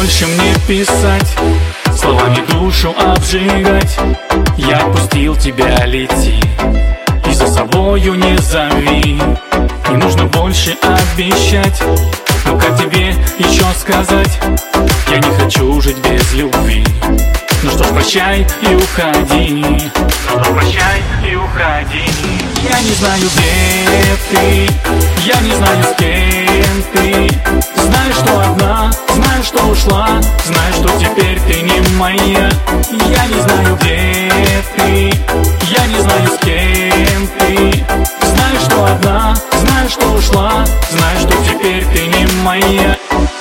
больше мне писать, словами душу обжигать. Я отпустил тебя, лети, и за собою не зови. Не нужно больше обещать, но как тебе еще сказать? Я не хочу жить без любви. Ну что ж, прощай и уходи. Ну что, прощай и уходи. Я не знаю, где ты, я не знаю, с кем ты. Знаю, что одна, знаю, что ушла, знаю, что теперь ты не моя. Я не знаю, где ты, я не знаю, с кем ты. Знаю, что одна, знаю, что ушла, знаю, что теперь ты не моя.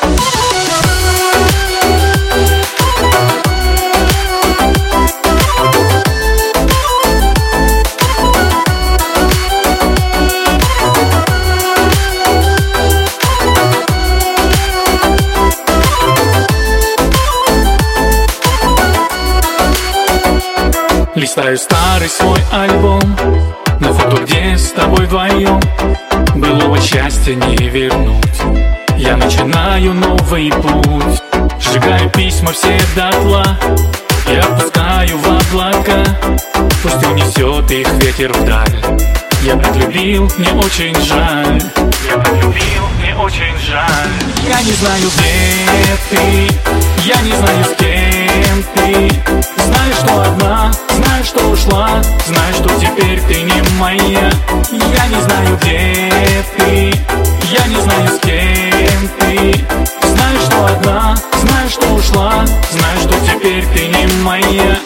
Листаю старый свой альбом, на фото, где с тобой вдвоем. Былого счастья не вернуть. Я начинаю новый путь, сжигаю письма все дотла и опускаю в облака. Пусть унесет их ветер вдаль. Я так любил, мне очень жаль. Я так любил, мне очень жаль. Я не знаю, где ты, я не знаю, с кем ты. Знаю, что одна, знаю, что ушла, знаю, что теперь ты не моя. Я не знаю, где ты, я не знаю, с кем ты. Знаю, что одна, знаю, что ушла, знаю, что теперь ты не моя.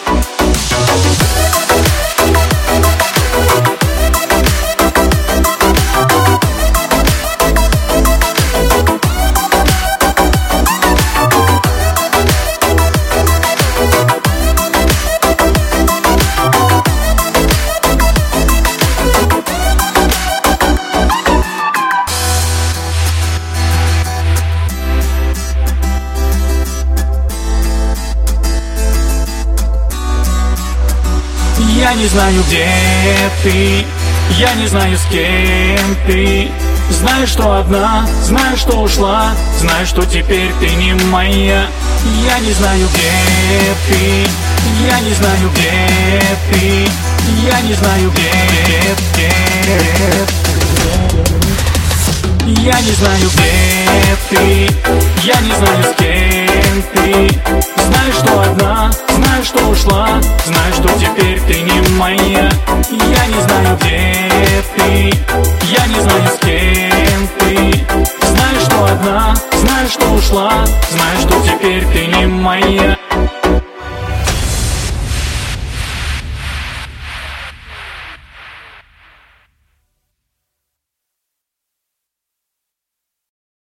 Я не знаю, где ты, я не знаю, с кем ты. Знаю, что одна, знаю, что ушла, знаю, что теперь ты не моя. Я не знаю, где ты, я не знаю, где ты. Я не знаю, где. Я не знаю, где ты, я не знаю, с кем ты. Знаю, что одна, знаю, что ушла, знаю, что теперь ты не моя. Я не знаю, где ты, я не знаю, с кем ты. Знаю, что одна, знаю, что ушла, знаю, что теперь ты не моя.